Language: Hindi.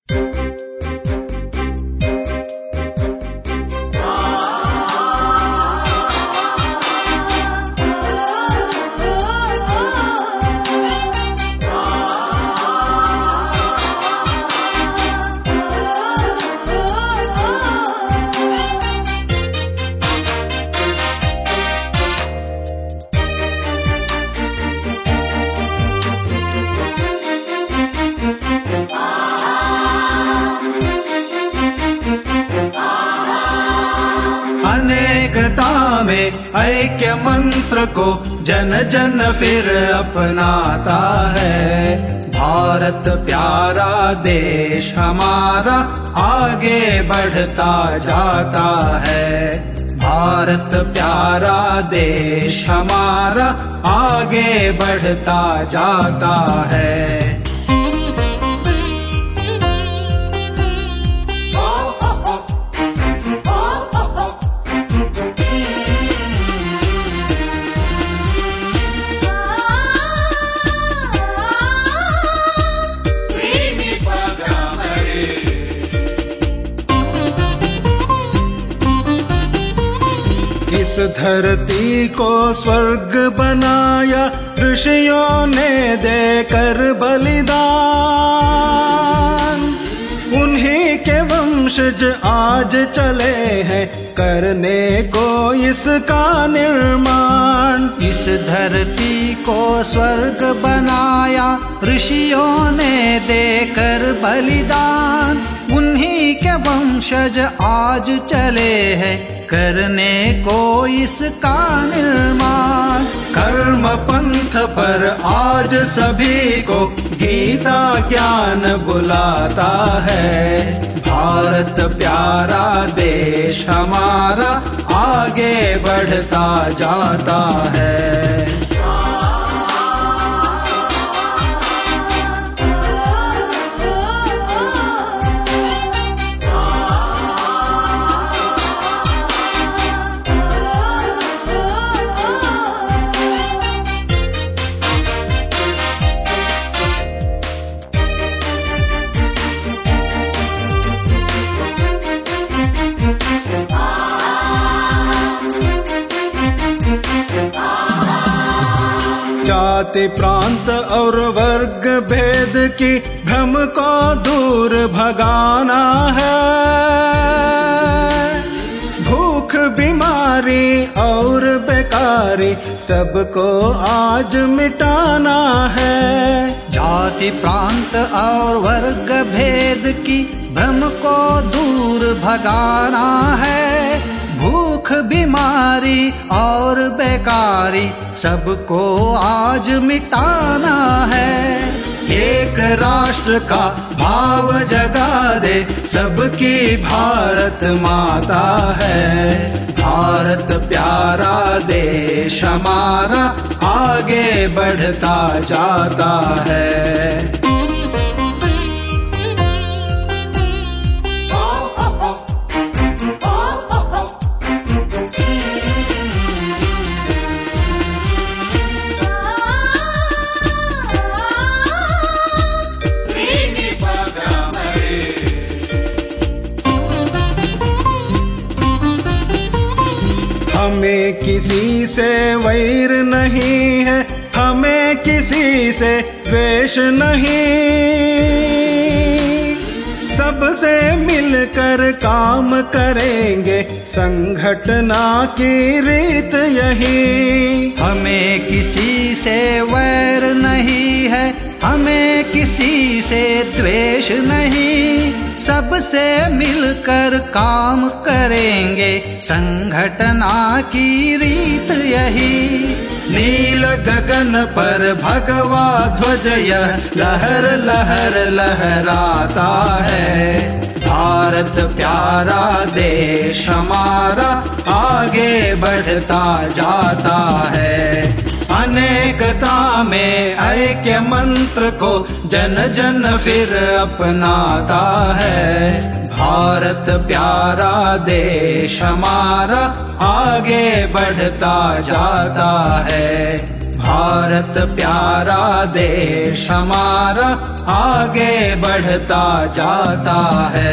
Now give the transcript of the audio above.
अनेकता में ऐक्य मंत्र को जन जन फिर अपनाता है। भारत प्यारा देश हमारा आगे बढ़ता जाता है। भारत प्यारा देश हमारा आगे बढ़ता जाता है। इस धरती को स्वर्ग बनाया ऋषियों ने देकर बलिदान। उन्हीं के वंशज आज चले हैं करने को इसका निर्माण। इस धरती को स्वर्ग बनाया ऋषियों ने देकर बलिदान। उन्हीं के वंशज आज चले हैं करने को इसका निर्माण। कर्म पंथ पर आज सभी को गीता ज्ञान बुलाता है। भारत प्यारा देश हमारा आगे बढ़ता जाता है। जाति प्रांत और वर्ग भेद की भ्रम को दूर भगाना है। भूख बीमारी और बेकारी सबको आज मिटाना है। जाति प्रांत और वर्ग भेद की भ्रम को दूर भगाना है। भूख बीमारी और बेकारी सबको आज मिटाना है। एक राष्ट्र का भाव जगा दे सबकी भारत माता है। भारत प्यारा देश हमारा आगे बढ़ता जाता है। हमें किसी से वैर नहीं है, हमें किसी से द्वेष नहीं। सबसे मिलकर काम करेंगे, संगठना की रीत यही। हमें किसी से वैर नहीं है, हमें किसी से द्वेष नहीं। सबसे मिलकर काम करेंगे, संगठना की रीत यही। नील गगन पर भगवा ध्वज यह लहर लहर लहराता है। भारत प्यारा देश हमारा आगे बढ़ता जाता है। अनेकता में ऐक्य मंत्र को जन जन फिर अपनाता है। भारत प्यारा देश हमारा आगे बढ़ता जाता है। भारत प्यारा देश हमारा आगे बढ़ता जाता है।